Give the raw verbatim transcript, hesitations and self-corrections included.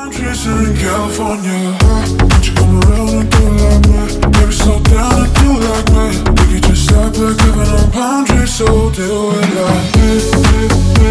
trees in California. Won't you come around and do it like me? Baby, slow down and do it like me. We could just stop like living on palm trees, so do it like me.